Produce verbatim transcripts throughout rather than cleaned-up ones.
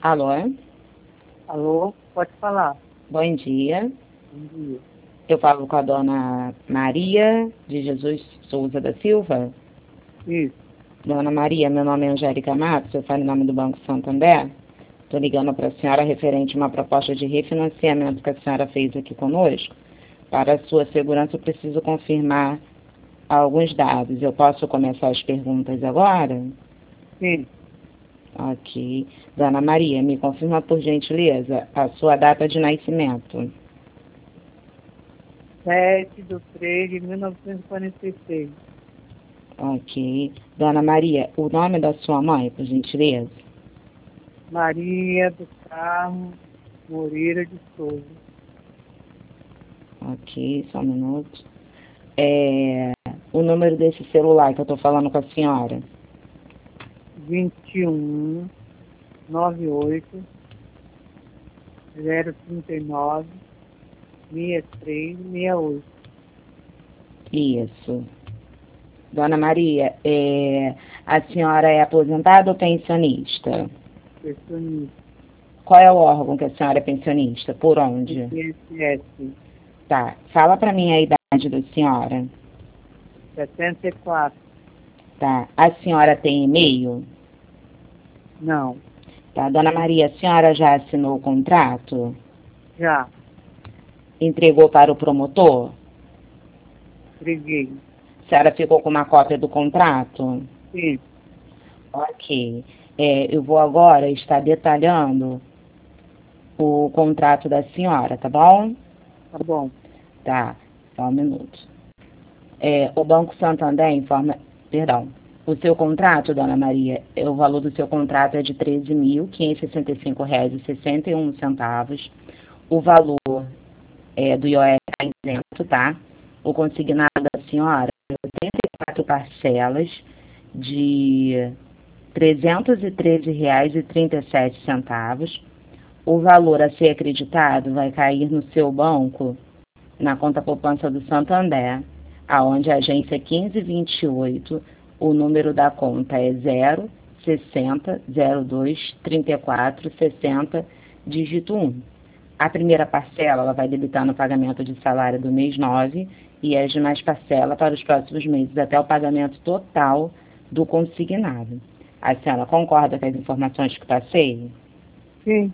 Alô? Alô, pode falar. Bom dia. Bom dia. Eu falo com a dona Maria de Jesus Souza da Silva. Isso. Dona Maria, meu nome é Angélica Matos, eu falo em nome do Banco Santander. Estou ligando para a senhora referente a uma proposta de refinanciamento que a senhora fez aqui conosco. Para a sua segurança, eu preciso confirmar alguns dados. Eu posso começar as perguntas agora? Sim. Ok. Dona Maria, me confirma por gentileza a sua data de nascimento. sete de três de mil novecentos e quarenta e seis. Ok. Dona Maria, o nome da sua mãe, por gentileza? Maria do Carmo Moreira de Souza. Ok, só um minuto. É, o número desse celular que eu estou falando com a senhora? vinte e um, noventa e oito, zero trinta e nove, sessenta e três, sessenta e oito. Isso. Dona Maria, é, a senhora é aposentada ou pensionista? Pensionista. Qual é o órgão que a senhora é pensionista? Por onde? I N S S. Tá. Fala para mim a idade da senhora. setenta e quatro. Tá. A senhora tem e-mail? Não. Tá. Dona Maria, a senhora já assinou o contrato? Já. Entregou para o promotor? Entreguei. A senhora ficou com uma cópia do contrato? Sim. Ok. É, eu vou agora estar detalhando o contrato da senhora, tá bom? Tá bom. Tá. Só um minuto. É, o Banco Santander informa... Perdão. O seu contrato, Dona Maria, é, o valor do seu contrato é de treze mil quinhentos e sessenta e cinco reais e sessenta e um centavos. O valor é, do I O F é isento, tá? O consignado da senhora é oitenta e quatro parcelas de trezentos e treze reais e trinta e sete centavos. O valor a ser acreditado vai cair no seu banco, na conta poupança do Santander, aonde a agência quinze vinte e oito, o número da conta é zero sessenta zero dois trinta e quatro sessenta, dígito um. A primeira parcela ela vai debitar no pagamento de salário do mês nove e as demais parcelas para os próximos meses até o pagamento total do consignado. A senhora concorda com as informações que passei? Sim.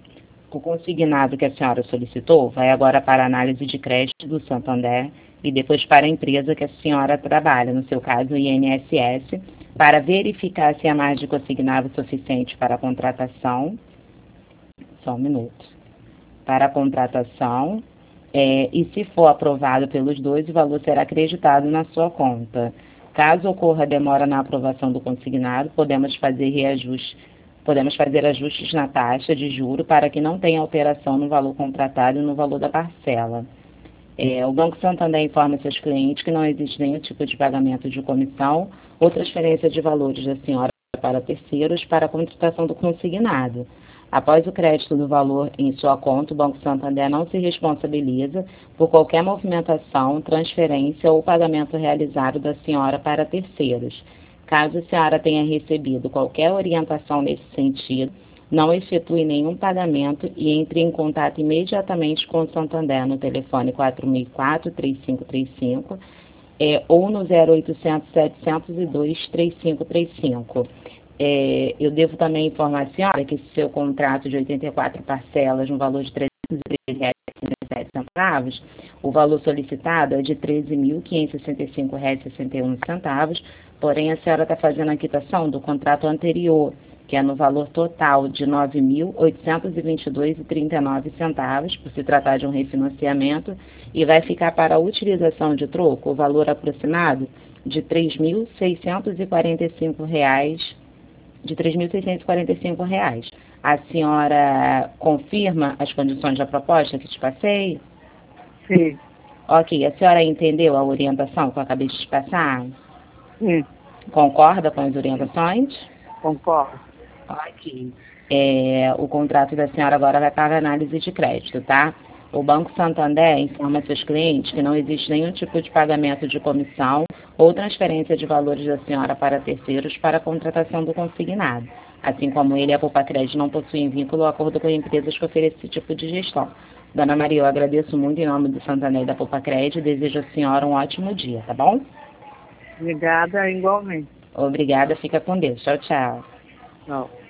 O consignado que a senhora solicitou vai agora para a análise de crédito do Santander e depois para a empresa que a senhora trabalha, no seu caso o I N S S, para verificar se a margem consignada é suficiente para a contratação. Só um minuto. Para a contratação, é, e se for aprovado pelos dois, o valor será acreditado na sua conta. Caso ocorra demora na aprovação do consignado, podemos fazer reajuste, podemos fazer ajustes na taxa de juro para que não tenha alteração no valor contratado e no valor da parcela. É, o Banco Santander informa seus clientes que não existe nenhum tipo de pagamento de comissão ou transferência de valores da senhora para terceiros para a contratação do consignado. Após o crédito do valor em sua conta, o Banco Santander não se responsabiliza por qualquer movimentação, transferência ou pagamento realizado da senhora para terceiros. Caso a senhora tenha recebido qualquer orientação nesse sentido, não efetue nenhum pagamento e entre em contato imediatamente com o Santander no telefone quatro mil e quatro, três cinco três cinco é, ou no zero oitocentos, setecentos e dois, trinta e cinco trinta e cinco. É, eu devo também informar a senhora que esse seu contrato de oitenta e quatro parcelas no valor de trezentos e treze reais e trinta e sete centavos, o valor solicitado é de treze mil quinhentos e sessenta e cinco reais e sessenta e um centavos, porém a senhora está fazendo a quitação do contrato anterior, que é no valor total de nove mil oitocentos e vinte e dois reais e trinta e nove centavos, por se tratar de um refinanciamento, e vai ficar para a utilização de troco o valor aproximado de três mil seiscentos e quarenta e cinco reais, de três mil seiscentos e quarenta e cinco reais. A senhora confirma as condições da proposta que te passei? Sim. Ok, a senhora entendeu a orientação que eu acabei de te passar? Sim. Concorda com as orientações? Concordo. Ok. É, o contrato da senhora agora vai para a análise de crédito, tá? O Banco Santander informa seus clientes que não existe nenhum tipo de pagamento de comissão ou transferência de valores da senhora para terceiros para a contratação do consignado. Assim como ele, a Poupa-Crédito não possui vínculo ou acordo com empresas que oferecem esse tipo de gestão. Dona Maria, eu agradeço muito em nome do Santander e da Poupa-Crédito e desejo à senhora um ótimo dia, tá bom? Obrigada, igualmente. Obrigada, fica com Deus. Tchau, tchau. Tchau.